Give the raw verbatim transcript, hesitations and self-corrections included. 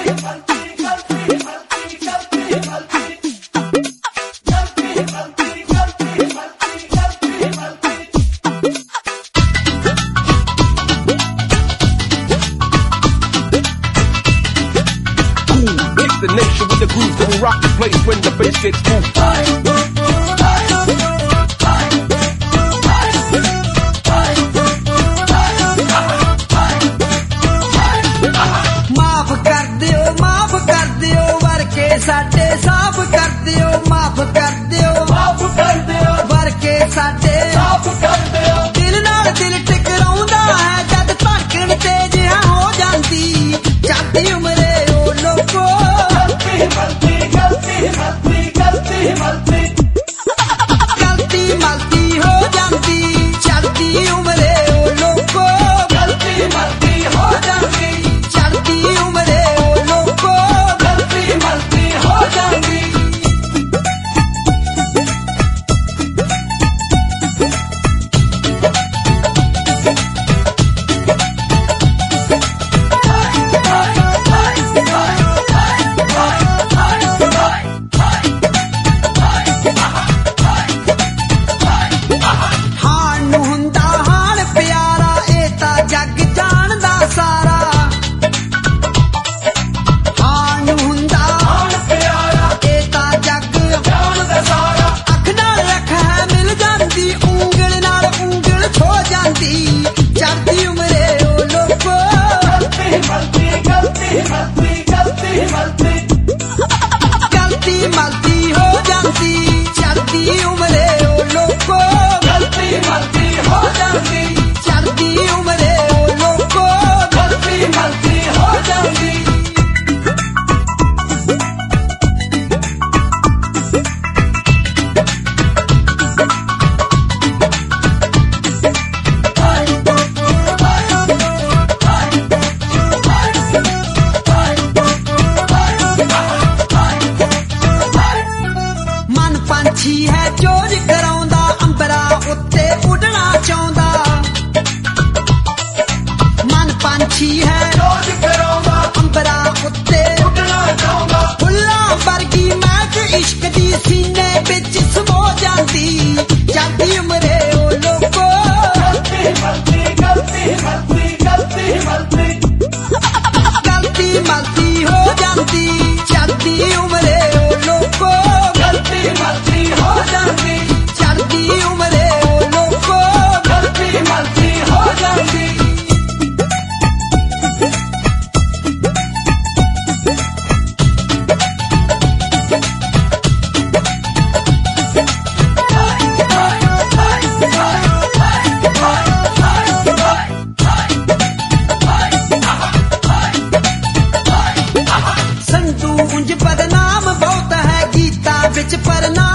The nation with the grooves that will rock the place when the bass gets moved. माफ कर दियो माफ कर दियो वर्के साडे साफ कर दियो माफ कर दियो माफ कर दियो वर्के साडे साफ कर दियो दिल नाल दिल टकराउंदा है जद धड़कन तेज हो जांदी चढ़दी उमरे ओ लोको गलती गलती गलती गलती गलती गलती मलती हो जाती चढ़ती उमरे ओ लोको गलती मलती हो जाती चढ़ती उमरे ओ लोको गलती मलती हो जाती चढ़ती उमरे ओ लोको गलती मलती गलती मलती गलती मलती गलती मलती हो जाती चढ़ती उमरे ओ लोको गलती मलती हो जाती चढ़ती उमरे ओ लोको गलती मलती हो जाती पंछी है चोज कराउंदा अंबरा उत्ते उड़ना चाहुंदा मन पंछी है चोज कराउंदा अंबरा उत्ते उड़ना चाहुंदा फुल्ला वर्गी महक इश्क दी सीने विच समो जांदी चढ़दी उमरे ओ लोको गलती मलती गलती मलती गलती मलती गलती मलती हो जाती चढ़दी उमरे ओ लोको गलती मलती हो जाती चढ़ती उमरे ओ लोको गलती मलती हो जाती संतू उंज बदनाम बहुत है गीता विच परनाम